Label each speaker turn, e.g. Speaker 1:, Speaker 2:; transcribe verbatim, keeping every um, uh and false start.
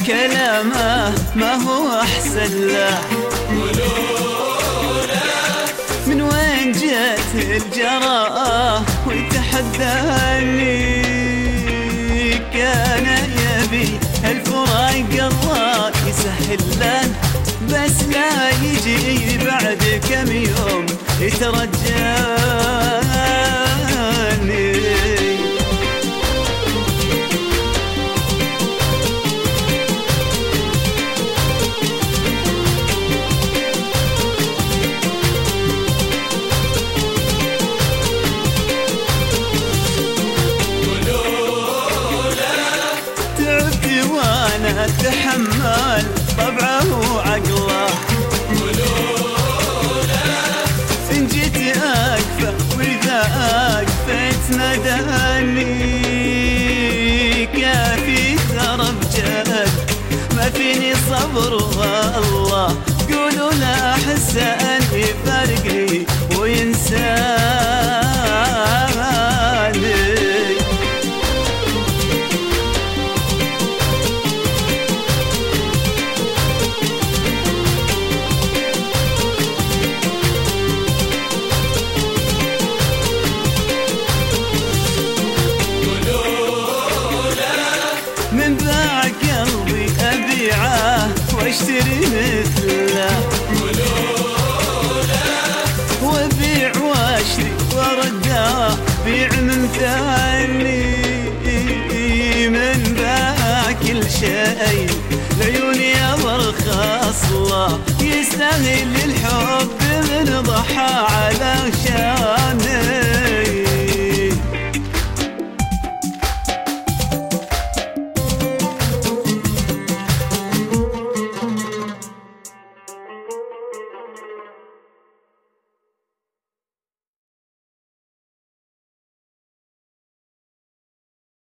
Speaker 1: كلامه ما هو أحسن له. من وين جت الجراءة وتحداني؟ كان يبي الفراق الله يسهل له، بس لا يجي بعد كم يوم يترجاني. وانا اتحمل طبعه وعقله، ان جيت اكفى واذا اكفيت نداني. كافي ترى بجد ما فيني صبر والله، قولوا لا احس ان يفارقني وينساني. من باع قلبي أبيعه واشتري مثله، وابيع واشتري وارده بيع من ثاني. من باع كل شيء لعيوني برخص له، يستاهل الحب من ضحى على شان.